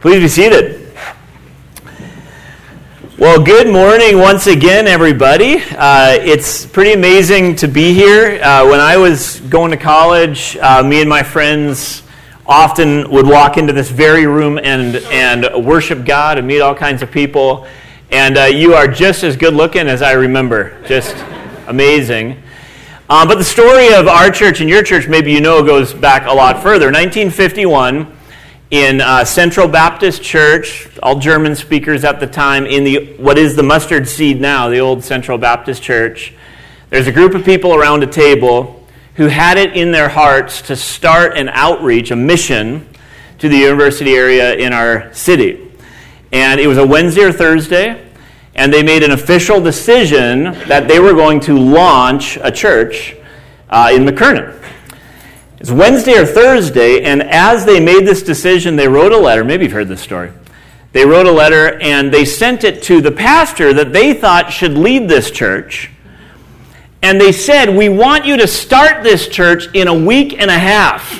Please be seated. Well, good morning once again, everybody. It's pretty amazing to be here. When I was going to college, me and my friends often would walk into this very room and worship God and meet all kinds of people. And you are just as good looking as I remember. Just amazing. But the story of our church and your church, maybe you know, goes back a lot further. 1951. In Central Baptist Church, all German speakers at the time, in what is the Mustard Seed now, the old Central Baptist Church, there's a group of people around a table who had it in their hearts to start an outreach, a mission, to the university area in our city. And it was a Wednesday or Thursday, and they made an official decision that they were going to launch a church in McKernan. It's Wednesday or Thursday, and as they made this decision, they wrote a letter. Maybe you've heard this story. They wrote a letter, and they sent it to the pastor that they thought should lead this church. And they said, "We want you to start this church in a week and a half."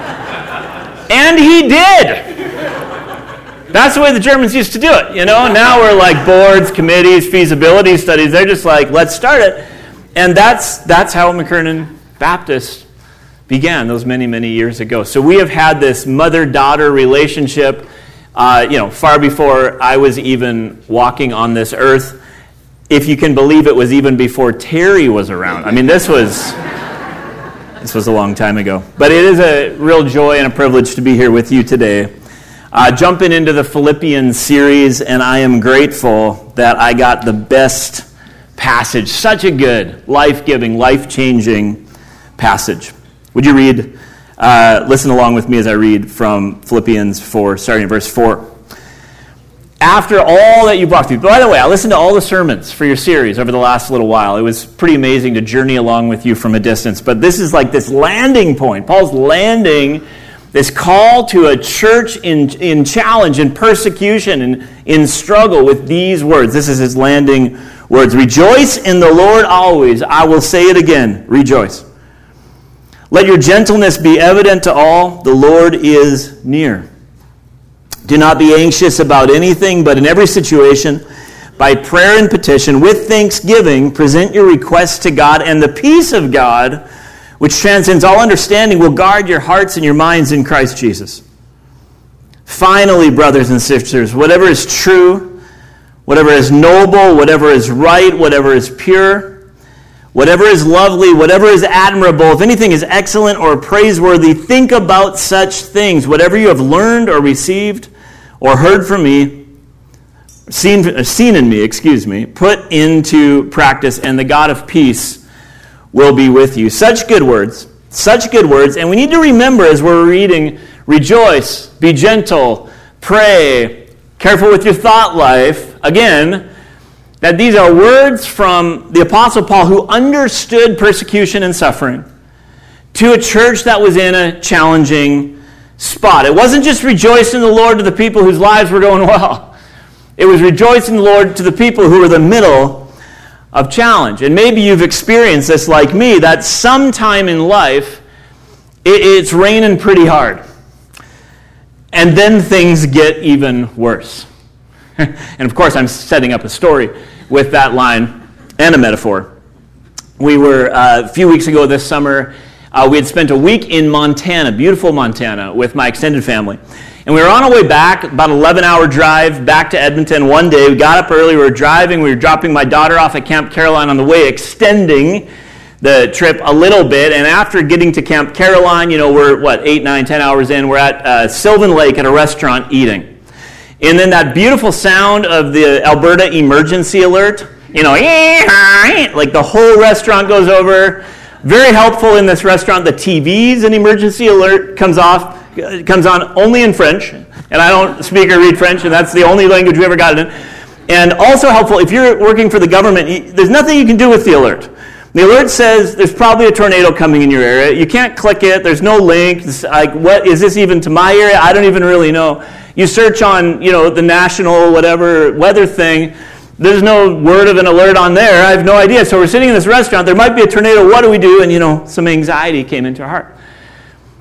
And he did. That's the way the Germans used to do it, you know? Now we're like boards, committees, feasibility studies. They're just like, let's start it. And that's how McKernan Baptist began those many, many years ago. So we have had this mother-daughter relationship, far before I was even walking on this earth. If you can believe it, was even before Terry was around. I mean, this was a long time ago. But it is a real joy and a privilege to be here with you today. Jumping into the Philippians series, and I am grateful that I got the best passage. Such a good, life-giving, life-changing passage. Would you listen along with me as I read from Philippians 4, starting in verse 4. After all that you've walked through. By the way, I listened to all the sermons for your series over the last little while. It was pretty amazing to journey along with you from a distance. But this is like this landing point. Paul's landing this call to a church in challenge, in persecution, and in struggle with these words. This is his landing words. Rejoice in the Lord always. I will say it again. Rejoice. Let your gentleness be evident to all. The Lord is near. Do not be anxious about anything, but in every situation, by prayer and petition, with thanksgiving, present your requests to God, and the peace of God, which transcends all understanding, will guard your hearts and your minds in Christ Jesus. Finally, brothers and sisters, whatever is true, whatever is noble, whatever is right, whatever is pure, whatever is lovely, whatever is admirable, if anything is excellent or praiseworthy, think about such things. Whatever you have learned or received or heard from me, seen in me, put into practice, and the God of peace will be with you. Such good words. And we need to remember as we're reading, rejoice, be gentle, pray, careful with your thought life. Again, that these are words from the Apostle Paul, who understood persecution and suffering, to a church that was in a challenging spot. It wasn't just rejoice in the Lord to the people whose lives were going well. It was rejoice in the Lord to the people who were in the middle of challenge. And maybe you've experienced this like me, that sometime in life, it's raining pretty hard. And then things get even worse. And of course, I'm setting up a story with that line and a metaphor. We were, a few weeks ago this summer, we had spent a week in Montana, beautiful Montana, with my extended family. And we were on our way back, about an 11-hour drive back to Edmonton one day. We got up early, we were driving, we were dropping my daughter off at Camp Caroline on the way, extending the trip a little bit. And after getting to Camp Caroline, we're, 8, 9, 10 hours in, we're at Sylvan Lake at a restaurant eating. And then that beautiful sound of the Alberta emergency alert, like the whole restaurant goes over. Very helpful in this restaurant. The TV's an emergency alert comes on only in French. And I don't speak or read French, and that's the only language we ever got it in. And also helpful, if you're working for the government, there's nothing you can do with the alert. The alert says there's probably a tornado coming in your area. You can't click it. There's no link. It's like, what is this even to my area? I don't even really know. You search on, the national whatever weather thing. There's no word of an alert on there. I have no idea. So we're sitting in this restaurant. There might be a tornado. What do we do? And, some anxiety came into our heart.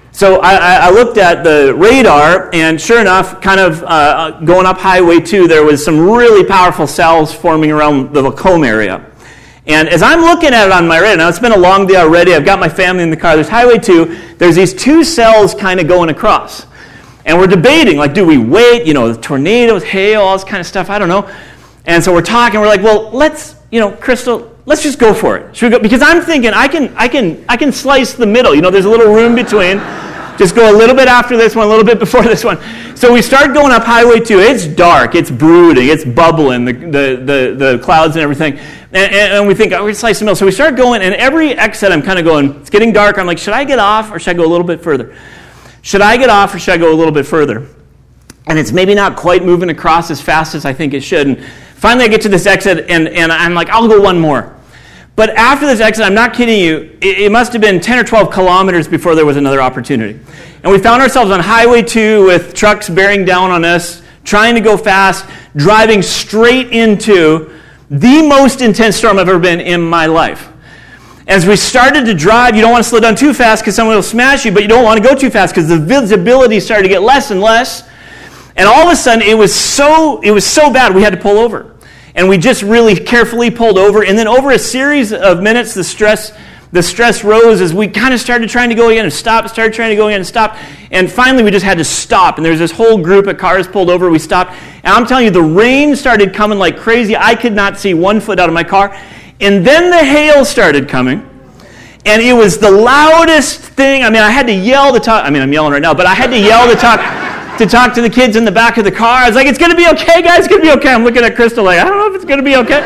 So I looked at the radar, and sure enough, kind of going up Highway 2, there was some really powerful cells forming around the Lacombe area. And as I'm looking at it on my radar, now it's been a long day already, I've got my family in the car, there's Highway 2, there's these two cells kind of going across. And we're debating, like, do we wait, the tornadoes, hail, all this kind of stuff, I don't know. And so we're talking, we're like, well, let's, Crystal, let's just go for it. Should we go? Because I'm thinking I can slice the middle. There's a little room between. Just go a little bit after this one, a little bit before this one. So we start going up Highway 2. It's dark, it's brooding, it's bubbling, the clouds and everything. And we think, we're going to slice the middle. So we start going, and every exit I'm kind of going, it's getting dark. I'm like, should I get off or should I go a little bit further? Should I get off or should I go a little bit further? And it's maybe not quite moving across as fast as I think it should. And finally I get to this exit, and I'm like, I'll go one more. But after this exit, I'm not kidding you, it must have been 10 or 12 kilometers before there was another opportunity. And we found ourselves on Highway 2 with trucks bearing down on us, trying to go fast, driving straight into the most intense storm I've ever been in my life. As we started to drive, you don't want to slow down too fast because someone will smash you, but you don't want to go too fast because the visibility started to get less and less. And all of a sudden, it was so bad we had to pull over. And we just really carefully pulled over. And then over a series of minutes, the stress rose as we kind of started trying to go again and stop, started trying to go again and stop. And finally, we just had to stop. And there's this whole group of cars pulled over. We stopped. And I'm telling you, the rain started coming like crazy. I could not see 1 foot out of my car. And then the hail started coming. And it was the loudest thing. I had to yell to talk. I'm yelling right now, but I had to yell to talk to the kids in the back of the car. I was like, it's going to be okay, guys. It's going to be okay. I'm looking at Crystal like, I don't know if it's going to be okay.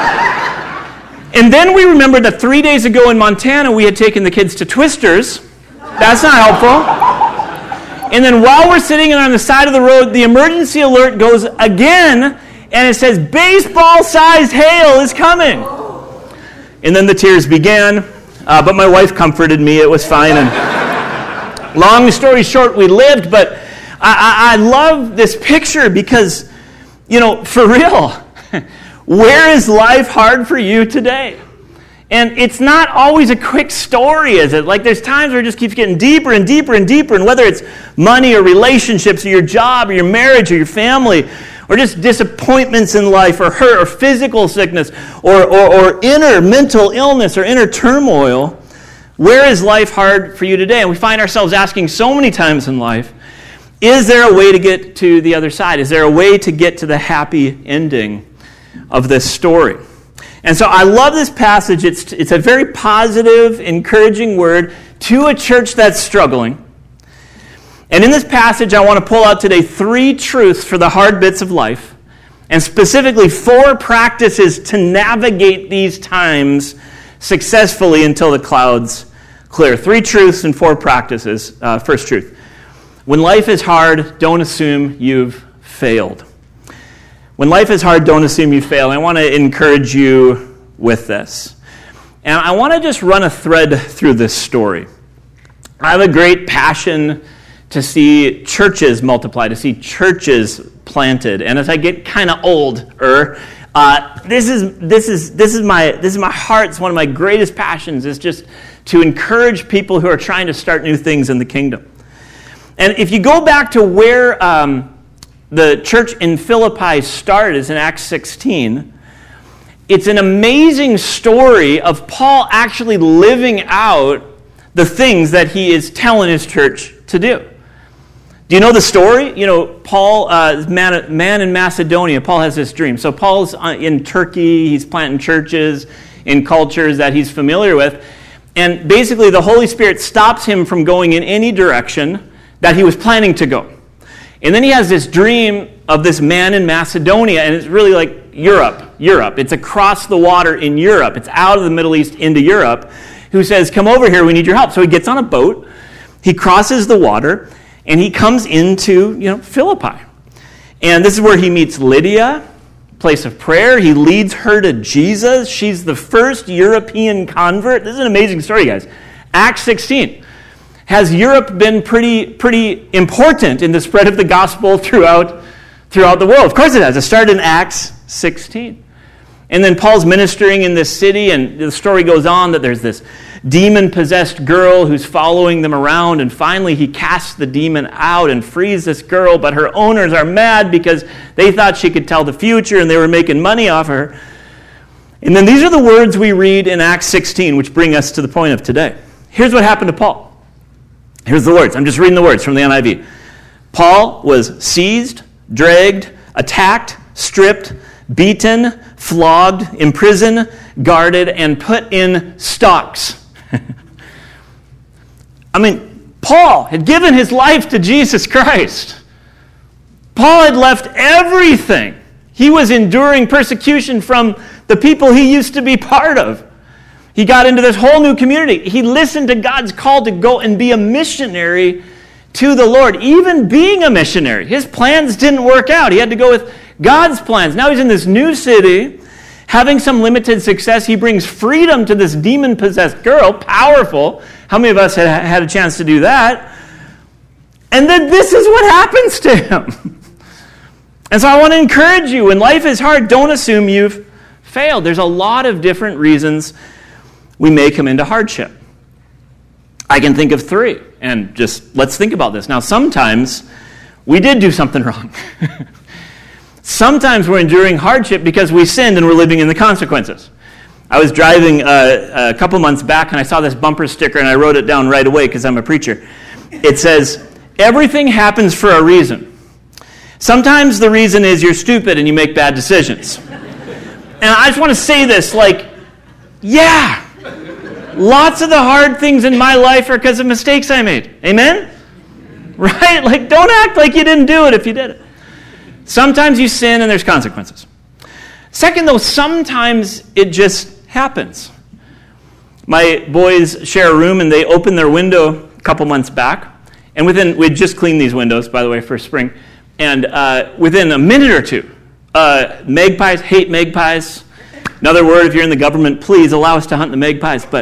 And then we remembered that 3 days ago in Montana, we had taken the kids to Twisters. That's not helpful. And then while we're sitting on the side of the road, the emergency alert goes again, and it says, baseball-sized hail is coming. And then the tears began, but my wife comforted me. It was fine. And long story short, we lived, but I love this picture because, for real, where is life hard for you today? And it's not always a quick story, is it? Like there's times where it just keeps getting deeper and deeper and deeper, and whether it's money or relationships or your job or your marriage or your family or just disappointments in life or hurt or physical sickness or inner mental illness or inner turmoil, where is life hard for you today? And we find ourselves asking so many times in life, is there a way to get to the other side? Is there a way to get to the happy ending of this story? And so I love this passage. It's a very positive, encouraging word to a church that's struggling. And in this passage, I want to pull out today 3 truths for the hard bits of life, and specifically 4 practices to navigate these times successfully until the clouds clear. 3 truths and 4 practices. First truth. When life is hard, don't assume you've failed. When life is hard, don't assume you failed. I want to encourage you with this. And I want to just run a thread through this story. I have a great passion to see churches multiply, to see churches planted. And as I get kind of older, this is my heart. It's one of my greatest passions, is just to encourage people who are trying to start new things in the kingdom. And if you go back to where the church in Philippi started, is in Acts 16, it's an amazing story of Paul actually living out the things that he is telling his church to do. Do you know the story? Paul, man in Macedonia, Paul has this dream. So Paul's in Turkey, he's planting churches in cultures that he's familiar with. And basically the Holy Spirit stops him from going in any direction that he was planning to go. And then he has this dream of this man in Macedonia, and it's really like Europe. It's across the water in Europe. It's out of the Middle East into Europe, who says, come over here, we need your help. So he gets on a boat, he crosses the water, and he comes into, Philippi. And this is where he meets Lydia, place of prayer. He leads her to Jesus. She's the first European convert. This is an amazing story, guys. Acts 16. Has Europe been pretty important in the spread of the gospel throughout the world? Of course it has. It started in Acts 16. And then Paul's ministering in this city, and the story goes on that there's this demon-possessed girl who's following them around, and finally he casts the demon out and frees this girl, but her owners are mad because they thought she could tell the future and they were making money off her. And then these are the words we read in Acts 16, which bring us to the point of today. Here's what happened to Paul. Here's the words. I'm just reading the words from the NIV. Paul was seized, dragged, attacked, stripped, beaten, flogged, imprisoned, guarded, and put in stocks. I mean, Paul had given his life to Jesus Christ. Paul had left everything. He was enduring persecution from the people he used to be part of. He got into this whole new community. He listened to God's call to go and be a missionary to the Lord. Even being a missionary, his plans didn't work out. He had to go with God's plans. Now he's in this new city, having some limited success. He brings freedom to this demon-possessed girl, powerful. How many of us had a chance to do that? And then this is what happens to him. And so I want to encourage you, when life is hard, don't assume you've failed. There's a lot of different reasons we may come into hardship. I can think of 3, and just let's think about this. Now, sometimes we did do something wrong. Sometimes we're enduring hardship because we sinned and we're living in the consequences. I was driving a couple months back and I saw this bumper sticker and I wrote it down right away because I'm a preacher. It says, "Everything happens for a reason. Sometimes the reason is you're stupid and you make bad decisions." And I just want to say this, yeah, lots of the hard things in my life are because of mistakes I made. Amen? Right? Don't act like you didn't do it if you did it. Sometimes you sin and there's consequences. Second, though, sometimes it just happens. My boys share a room and they opened their window a couple months back. And we'd just cleaned these windows, by the way, for spring. And within a minute or two, magpies, hate magpies. Another word, if you're in the government, please allow us to hunt the magpies. But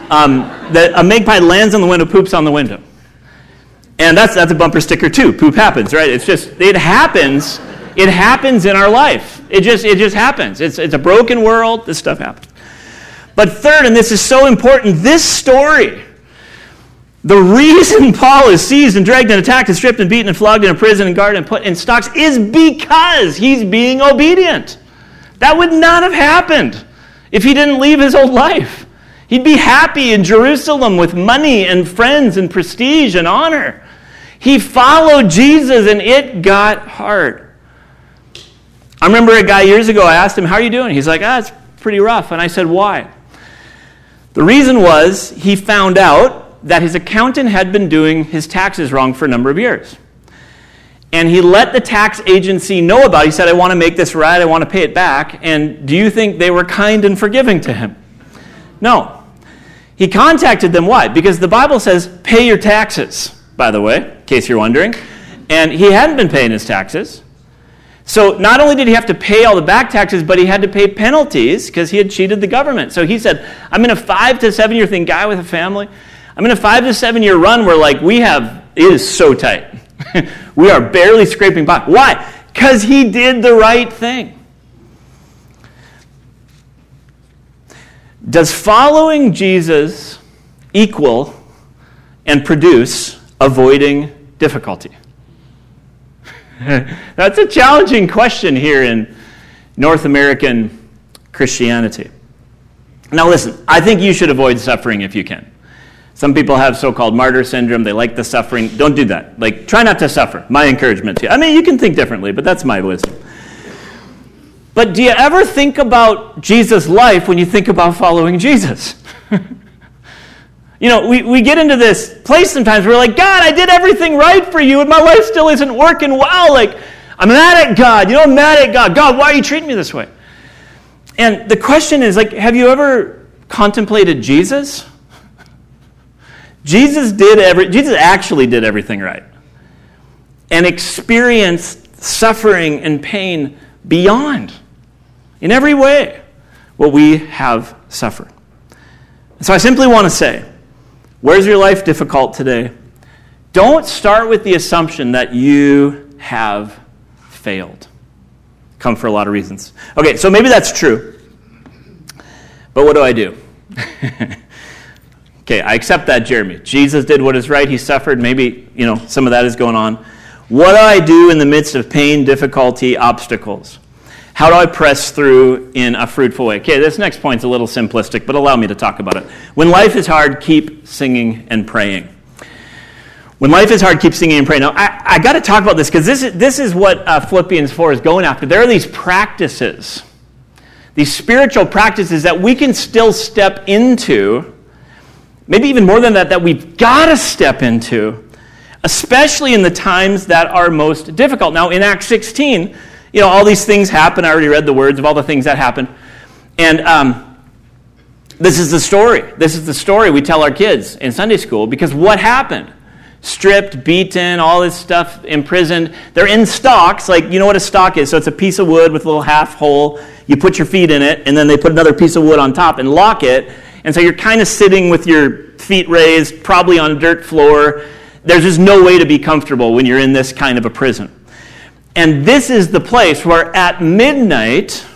a magpie lands on the window, poops on the window. And that's a bumper sticker too. Poop happens, right? It happens. It happens in our life. It just happens. It's a broken world. This stuff happens. But third, and this is so important, this story, the reason Paul is seized and dragged and attacked and stripped and beaten and flogged and imprisoned and guarded and put in stocks is because he's being obedient. That would not have happened if he didn't leave his old life. He'd be happy in Jerusalem with money and friends and prestige and honor. He followed Jesus and it got hard. I remember a guy years ago, I asked him, "How are you doing?" He's like, "It's pretty rough." And I said, "Why?" The reason was he found out that his accountant had been doing his taxes wrong for a number of years. And he let the tax agency know about it. He said, "I want to make this right. I want to pay it back." And do you think they were kind and forgiving to him? No. He contacted them. Why? Because the Bible says, pay your taxes, by the way, in case you're wondering. And he hadn't been paying his taxes. So not only did he have to pay all the back taxes, but he had to pay penalties because he had cheated the government. So he said, "I'm in a 5 to 7 year thing, guy with a family. I'm in a 5 to 7 year run where it is so tight. We are barely scraping by." Why? Because he did the right thing. Does following Jesus equal and produce avoiding difficulty? That's a challenging question here in North American Christianity. Now listen, I think you should avoid suffering if you can. Some people have so-called martyr syndrome. They like the suffering. Don't do that. Try not to suffer. My encouragement to you. I mean, you can think differently, but that's my wisdom. But do you ever think about Jesus' life when you think about following Jesus? We get into this place sometimes where we're like, "God, I did everything right for you, and my life still isn't working well. I'm mad at God. I'm mad at God. God, why are you treating me this way?" And the question is, have you ever contemplated Jesus? Jesus actually did everything right and experienced suffering and pain beyond, in every way, what we have suffered. And so I simply want to say, where's your life difficult today? Don't start with the assumption that you have failed. Come for a lot of reasons. Okay, so maybe that's true. But what do I do? Okay, I accept that, Jeremy. Jesus did what is right. He suffered. Maybe, some of that is going on. What do I do in the midst of pain, difficulty, obstacles? How do I press through in a fruitful way? Okay, this next point's a little simplistic, but allow me to talk about it. When life is hard, keep singing and praying. When life is hard, keep singing and praying. Now, I got to talk about this because this is what Philippians 4 is going after. There are these practices, these spiritual practices that we can still step into, maybe even more than that we've got to step into, especially in the times that are most difficult. Now, in Acts 16, all these things happen. I already read the words of all the things that happened. And this is the story. This is the story we tell our kids in Sunday school, because what happened? Stripped, beaten, all this stuff, imprisoned. They're in stocks. Like, you know what a stock is? So it's a piece of wood with a little half hole. You put your feet in it, and then they put another piece of wood on top and lock it. And so you're kind of sitting with your feet raised, probably on a dirt floor. There's just no way to be comfortable when you're in this kind of a prison. And this is the place where at midnight,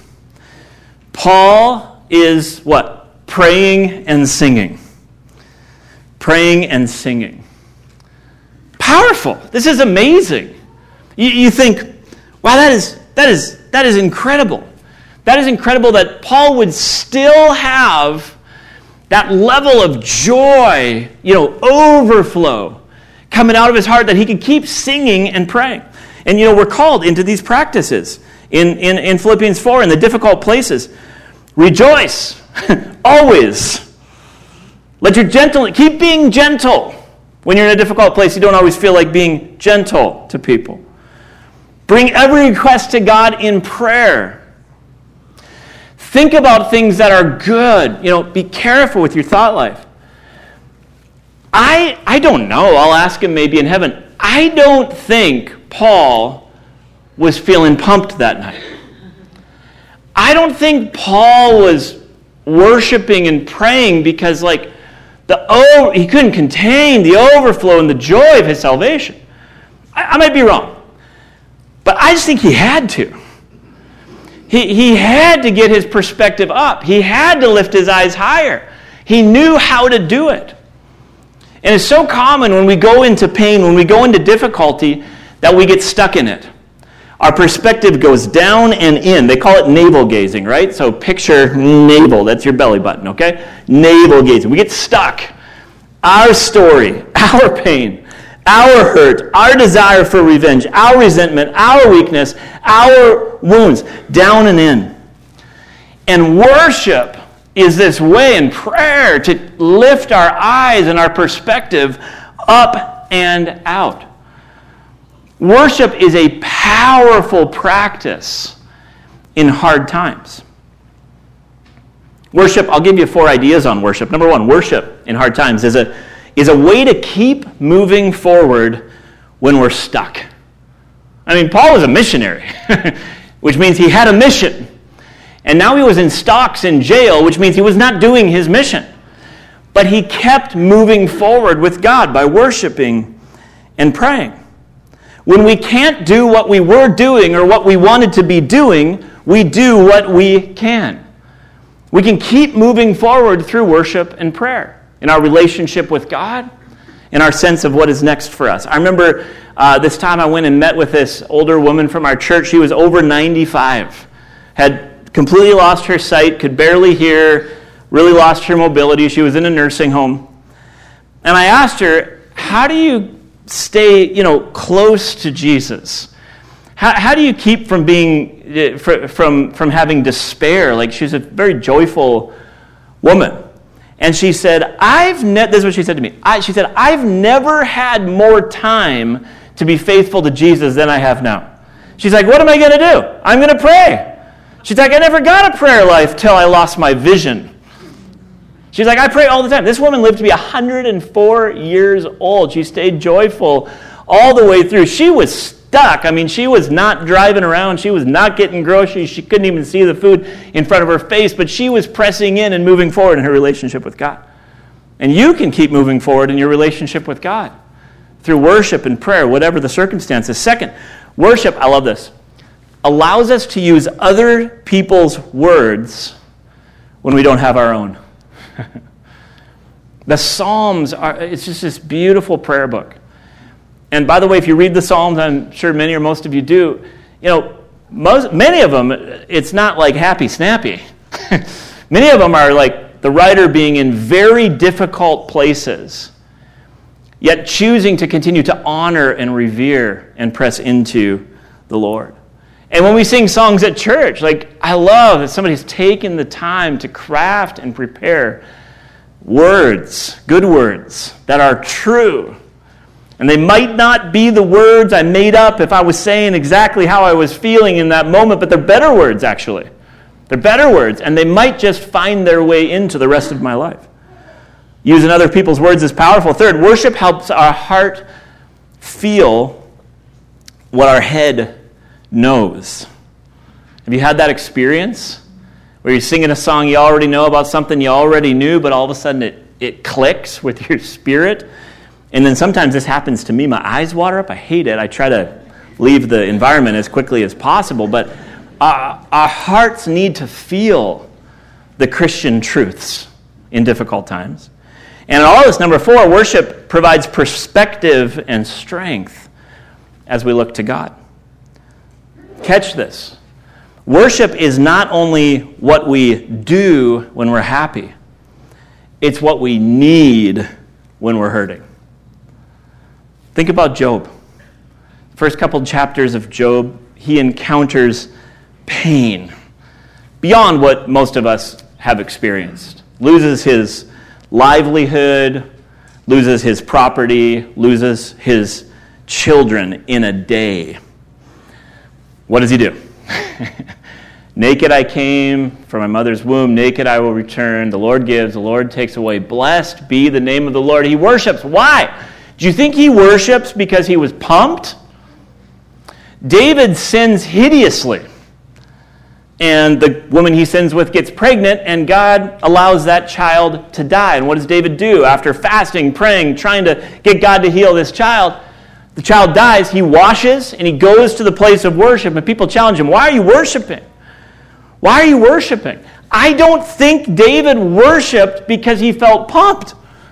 Paul is what? Praying and singing. Praying and singing. Powerful. This is amazing. You think, wow, that is incredible. That is incredible that Paul would still have that level of joy, overflow coming out of his heart, that he could keep singing and praying. And, we're called into these practices in Philippians 4, in the difficult places. Rejoice, always. Keep being gentle. When you're in a difficult place, you don't always feel like being gentle to people. Bring every request to God in prayer. Think about things that are good. Be careful with your thought life. I don't know. I'll ask him maybe in heaven. I don't think Paul was feeling pumped that night. I don't think Paul was worshiping and praying because he couldn't contain the overflow and the joy of his salvation. I might be wrong. But I just think he had to. He had to get his perspective up. He had to lift his eyes higher. He knew how to do it. And it's so common when we go into pain, when we go into difficulty, that we get stuck in it. Our perspective goes down and in. They call it navel gazing, right? So picture navel. That's your belly button, okay? Navel gazing. We get stuck. Our story, our pain, our hurt, our desire for revenge, our resentment, our weakness, our wounds, down and in. And worship is this way in prayer to lift our eyes and our perspective up and out. Worship is a powerful practice in hard times. Worship, I'll give you 4 ideas on worship. Number 1, worship in hard times is a way to keep moving forward when we're stuck. I mean, Paul was a missionary, which means he had a mission. And now he was in stocks in jail, which means he was not doing his mission. But he kept moving forward with God by worshiping and praying. When we can't do what we were doing or what we wanted to be doing, we do what we can. We can keep moving forward through worship and prayer in our relationship with God, in our sense of what is next for us. I remember this time I went and met with this older woman from our church. She was over 95, had completely lost her sight, could barely hear, really lost her mobility. She was in a nursing home. And I asked her, how do you stay, close to Jesus? How do you keep from being, from having despair? Like, she's a very joyful woman. And she said, this is what she said to me. She said, I've never had more time to be faithful to Jesus than I have now. She's like, what am I going to do? I'm going to pray. She's like, I never got a prayer life till I lost my vision. She's like, I pray all the time. This woman lived to be 104 years old. She stayed joyful all the way through. She was stuck. I mean, she was not driving around. She was not getting groceries. She couldn't even see the food in front of her face, but she was pressing in and moving forward in her relationship with God. And you can keep moving forward in your relationship with God through worship and prayer, whatever the circumstances. Second, worship, I love this, allows us to use other people's words when we don't have our own. The Psalms it's just this beautiful prayer book. And by the way, if you read the Psalms, I'm sure many or most of you do, many of them, it's not like happy snappy. Many of them are like the writer being in very difficult places, yet choosing to continue to honor and revere and press into the Lord. And when we sing songs at church, I love that somebody's taken the time to craft and prepare words, good words, that are true. And they might not be the words I made up if I was saying exactly how I was feeling in that moment, but they're better words, actually. They're better words, and they might just find their way into the rest of my life. Using other people's words is powerful. Third, worship helps our heart feel what our head knows. Have you had that experience where you're singing a song you already know about something you already knew, but all of a sudden it clicks with your spirit? And then sometimes this happens to me. My eyes water up. I hate it. I try to leave the environment as quickly as possible. But our hearts need to feel the Christian truths in difficult times. And in all this, number 4, worship provides perspective and strength as we look to God. Catch this. Worship is not only what we do when we're happy. It's what we need when we're hurting. Think about Job. First couple chapters of Job, he encounters pain beyond what most of us have experienced. Loses his livelihood, loses his property, loses his children in a day. What does he do? Naked I came from my mother's womb, naked I will return. The Lord gives, the Lord takes away. Blessed be the name of the Lord. He worships. Why? Do you think he worships because he was pumped? David sins hideously. And the woman he sins with gets pregnant, and God allows that child to die. And what does David do? After fasting, praying, trying to get God to heal this child, the child dies, he washes, and he goes to the place of worship, and people challenge him, why are you worshiping? Why are you worshiping? I don't think David worshiped because he felt pumped.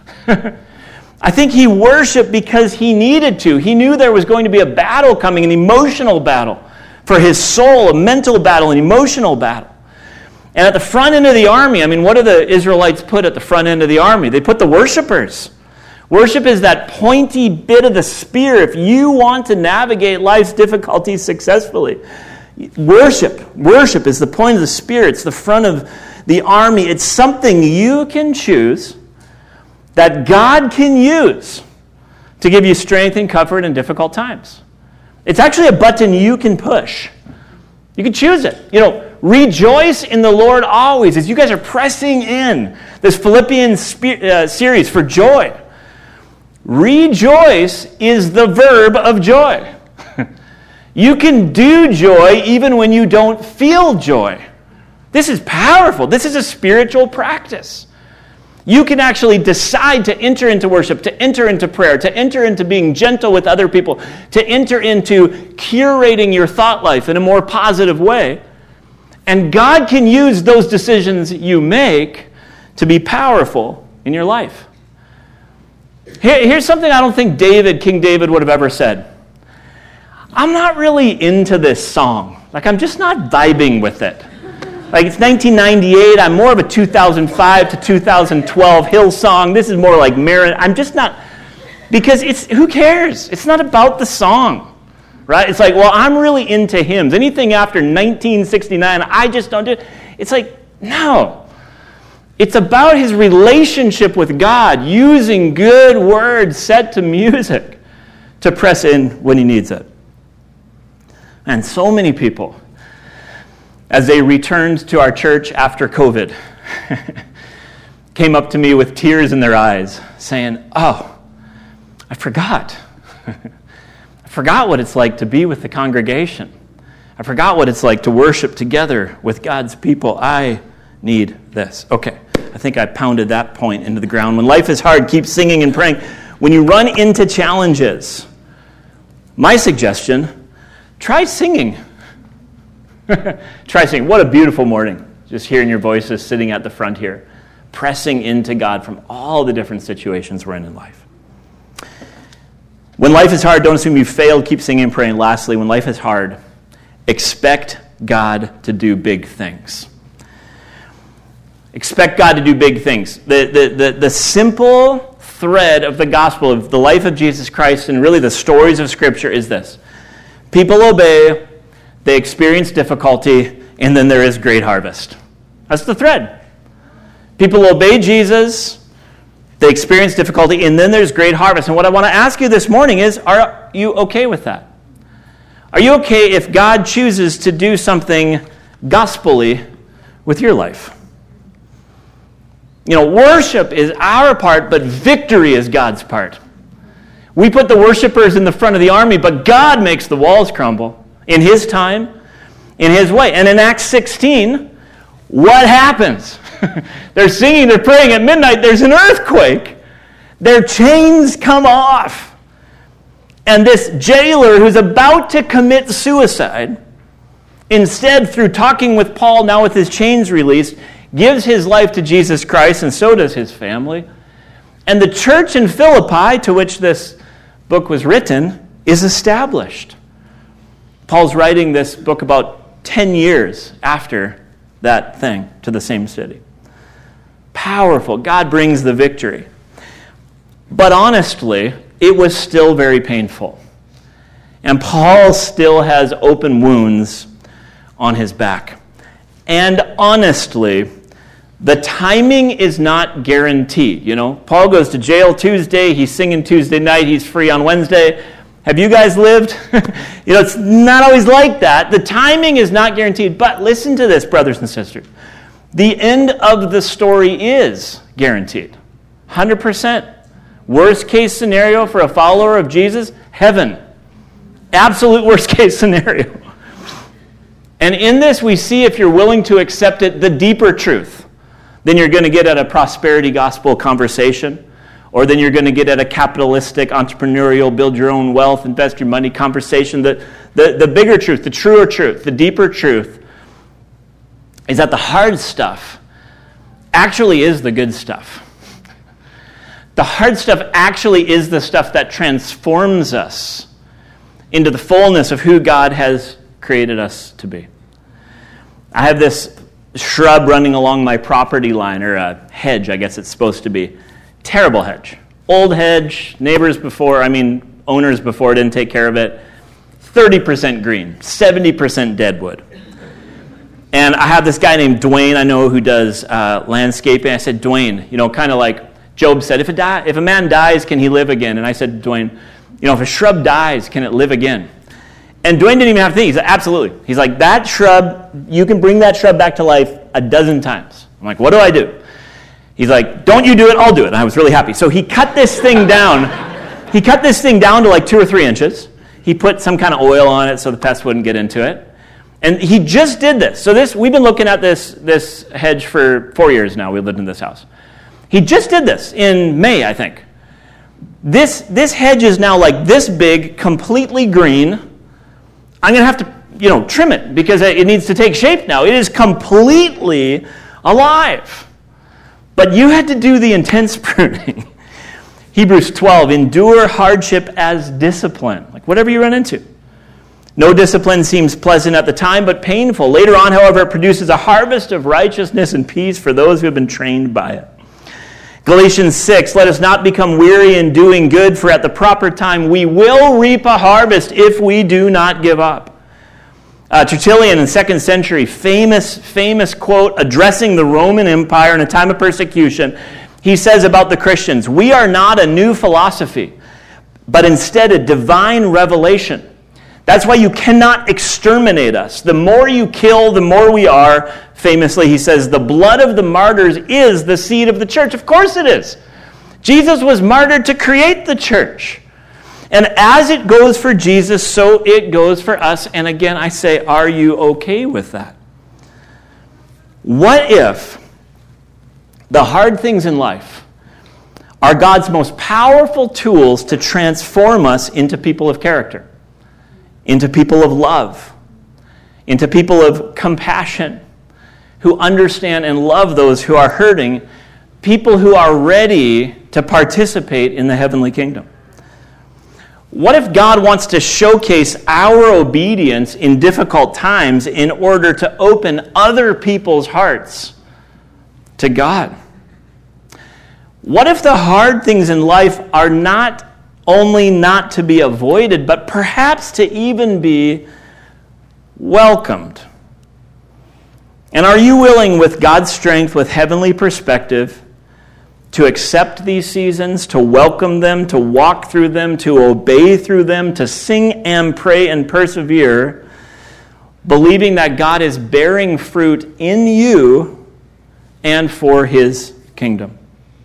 I think he worshiped because he needed to. He knew there was going to be a battle coming, an emotional battle for his soul, a mental battle, an emotional battle. And at the front end of the army, what do the Israelites put at the front end of the army? They put the worshipers. Worship is that pointy bit of the spear. If you want to navigate life's difficulties successfully, worship is the point of the spear. It's the front of the army. It's something you can choose that God can use to give you strength and comfort in difficult times. It's actually a button you can push. You can choose it. Rejoice in the Lord always. As you guys are pressing in this Philippians series for joy, rejoice is the verb of joy. You can do joy even when you don't feel joy. This is powerful. This is a spiritual practice. You can actually decide to enter into worship, to enter into prayer, to enter into being gentle with other people, to enter into curating your thought life in a more positive way. And God can use those decisions you make to be powerful in your life. Here's something I don't think King David would have ever said. I'm not really into this song. I'm just not vibing with it. It's 1998. I'm more of a 2005 to 2012 Hillsong. This is more like Marin. I'm just not, because who cares? It's not about the song, right? It's I'm really into hymns. Anything after 1969, I just don't do it. It's no. It's about his relationship with God, using good words set to music to press in when he needs it. And so many people, as they returned to our church after COVID, came up to me with tears in their eyes, saying, oh, I forgot. I forgot what it's like to be with the congregation. I forgot what it's like to worship together with God's people. I need this. Okay, I think I pounded that point into the ground. When life is hard, keep singing and praying. When you run into challenges, my suggestion, try singing. Try singing. What a beautiful morning. Just hearing your voices sitting at the front here. pressing into God from all the different situations we're in life. When life is hard, don't assume you failed. Keep singing and praying. Lastly, when life is hard, expect God to do big things. Expect God to do big things. The simple thread of the gospel, of the life of Jesus Christ, and really the stories of Scripture is this. People obey, they experience difficulty, and then there is great harvest. That's the thread. People obey Jesus, they experience difficulty, and then there's great harvest. And what I want to ask you this morning is, are you okay with that? Are you okay if God chooses to do something gospel-y with your life? Worship is our part, but victory is God's part. We put the worshipers in the front of the army, but God makes the walls crumble in His time, in His way. And in Acts 16, what happens? They're singing, they're praying at midnight, there's an earthquake. Their chains come off. And this jailer who's about to commit suicide, instead, through talking with Paul, now with his chains released, gives his life to Jesus Christ, and so does his family. And the church in Philippi, to which this book was written, is established. Paul's writing this book about 10 years after that thing to the same city. Powerful. God brings the victory. But honestly, it was still very painful. And Paul still has open wounds on his back. And honestly, the timing is not guaranteed. Paul goes to jail Tuesday, he's singing Tuesday night, he's free on Wednesday. Have you guys lived? It's not always like that. The timing is not guaranteed. But listen to this, brothers and sisters. The end of the story is guaranteed. 100%. Worst case scenario for a follower of Jesus, heaven. Absolute worst case scenario. And in this we see, if you're willing to accept it, the deeper truth than you're going to get at a prosperity gospel conversation, or than you're going to get at a capitalistic, entrepreneurial, build your own wealth, invest your money conversation. The bigger truth, the truer truth, the deeper truth is that the hard stuff actually is the good stuff. The hard stuff actually is the stuff that transforms us into the fullness of who God has created us to be. I have this shrub running along my property line, or a hedge, I guess it's supposed to be. Terrible hedge. Old hedge, owners before didn't take care of it. 30% green, 70% deadwood. And I have this guy named Dwayne, I know, who does landscaping. I said, Dwayne, kind of like Job said, if a man dies, can he live again? And I said, Dwayne, if a shrub dies, can it live again? And Dwayne didn't even have to think. He said, absolutely. He's like, that shrub, you can bring that shrub back to life a dozen times. I'm like, what do I do? He's like, don't you do it, I'll do it. And I was really happy. So he cut this thing down. He cut this thing down to like 2 or 3 inches. He put some kind of oil on it so the pests wouldn't get into it. And he just did this. So we've been looking at this hedge for 4 years now. We lived in this house. He just did this in May, I think. This hedge is now like this big, completely green. I'm going to have to, trim it because it needs to take shape now. It is completely alive. But you had to do the intense pruning. Hebrews 12, endure hardship as discipline. Like whatever you run into. No discipline seems pleasant at the time, but painful. Later on, however, it produces a harvest of righteousness and peace for those who have been trained by it. Galatians 6, let us not become weary in doing good, for at the proper time we will reap a harvest if we do not give up. Tertullian in 2nd century, famous quote addressing the Roman Empire in a time of persecution. He says about the Christians, we are not a new philosophy, but instead a divine revelation. That's why you cannot exterminate us. The more you kill, the more we are. Famously, he says, the blood of the martyrs is the seed of the church. Of course it is. Jesus was martyred to create the church. And as it goes for Jesus, so it goes for us. And again, I say, are you okay with that? What if the hard things in life are God's most powerful tools to transform us into people of character, into people of love, into people of compassion, who understand and love those who are hurting people who are ready to participate in the heavenly kingdom? What if God wants to showcase our obedience in difficult times in order to open other people's hearts to God? What if the hard things in life are not only not to be avoided, but perhaps to even be welcomed? And are you willing, with God's strength, with heavenly perspective, to accept these seasons, to welcome them, to walk through them, to obey through them, to sing and pray and persevere, believing that God is bearing fruit in you and for His kingdom?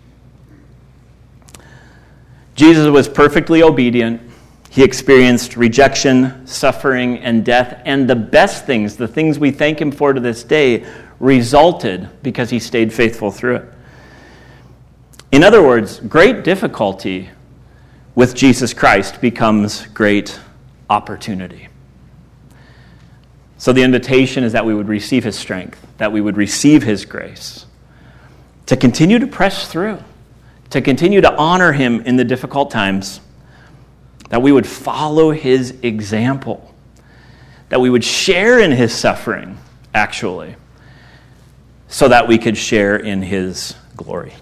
Jesus was perfectly obedient. He experienced rejection, suffering, and death, and the best things, the things we thank Him for to this day, resulted because He stayed faithful through it. In other words, great difficulty with Jesus Christ becomes great opportunity. So the invitation is that we would receive His strength, that we would receive His grace, to continue to press through, to continue to honor Him in the difficult times, that we would follow His example, that we would share in His suffering, actually, so that we could share in His glory.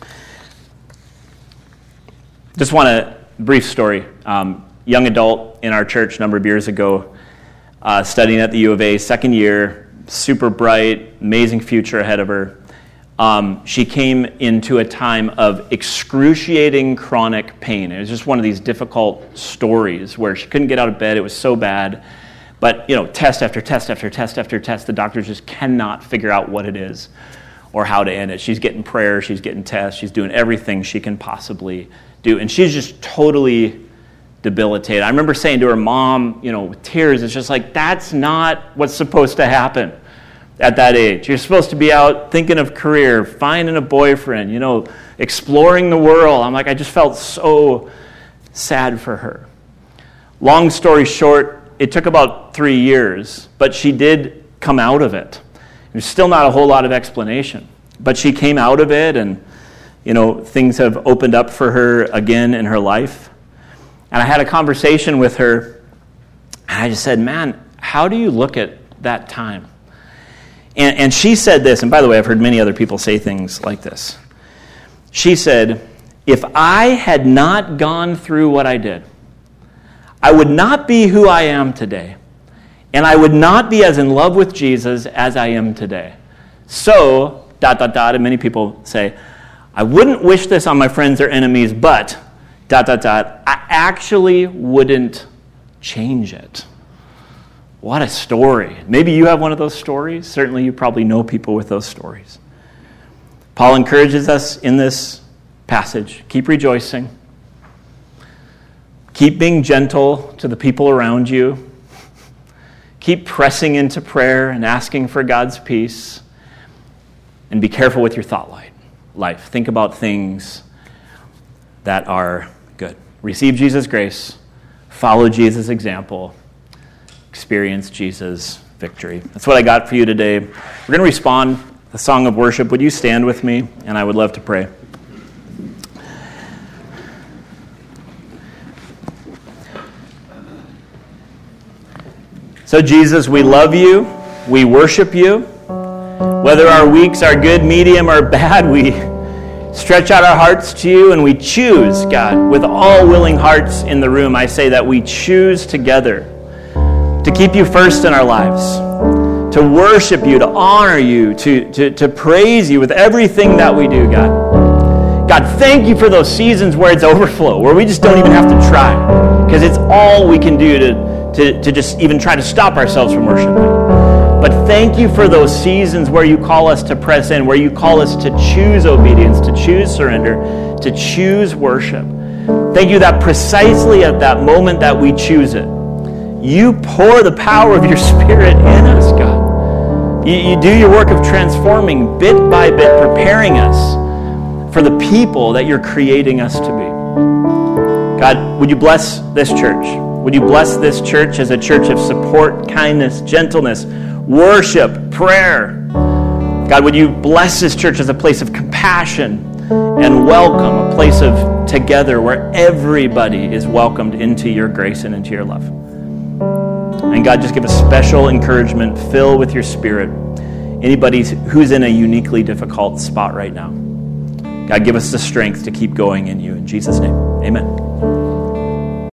Just want a brief story. Young adult in our church a number of years ago, studying at the U of A, second year, super bright, amazing future ahead of her. She came into a time of excruciating chronic pain. It was just one of these difficult stories where she couldn't get out of bed. It was so bad. But, test after test after test after test, the doctors just cannot figure out what it is or how to end it. She's getting prayer, she's getting tests, she's doing everything she can possibly do. And she's just totally debilitated. I remember saying to her mom, with tears, it's just like, that's not what's supposed to happen at that age. You're supposed to be out thinking of career, finding a boyfriend, exploring the world. I'm like, I just felt so sad for her. Long story short, it took about 3 years, but she did come out of it. There's still not a whole lot of explanation, but she came out of it, and things have opened up for her again in her life. And I had a conversation with her, and I just said, man, how do you look at that time? And she said this, and by the way, I've heard many other people say things like this. She said, if I had not gone through what I did, I would not be who I am today, and I would not be as in love with Jesus as I am today. So, ... and many people say, I wouldn't wish this on my friends or enemies, but ... I actually wouldn't change it. What a story. Maybe you have one of those stories. Certainly you probably know people with those stories. Paul encourages us in this passage. Keep rejoicing. Keep being gentle to the people around you. Keep pressing into prayer and asking for God's peace. And be careful with your thought life. Think about things that are good. Receive Jesus' grace. Follow Jesus' example. Experience Jesus' victory. That's what I got for you today. We're going to respond to the song of worship. Would you stand with me? And I would love to pray. So Jesus, we love you. We worship you. Whether our weeks are good, medium, or bad, we stretch out our hearts to you, and we choose, God, with all willing hearts in the room, I say that we choose together to keep you first in our lives, to worship you, to honor you, to praise you with everything that we do, God. God, thank you for those seasons where it's overflow, where we just don't even have to try, because it's all we can do to just even try to stop ourselves from worshiping. But thank you for those seasons where you call us to press in, where you call us to choose obedience, to choose surrender, to choose worship. Thank you that precisely at that moment that we choose it, you pour the power of your Spirit in us, God. You do your work of transforming bit by bit, preparing us for the people that you're creating us to be. God, would you bless this church? Would you bless this church as a church of support, kindness, gentleness, worship, prayer? God, would you bless this church as a place of compassion and welcome, a place of together where everybody is welcomed into your grace and into your love. And God, just give us special encouragement, fill with your Spirit anybody who's in a uniquely difficult spot right now. God, give us the strength to keep going in you. In Jesus' name, amen.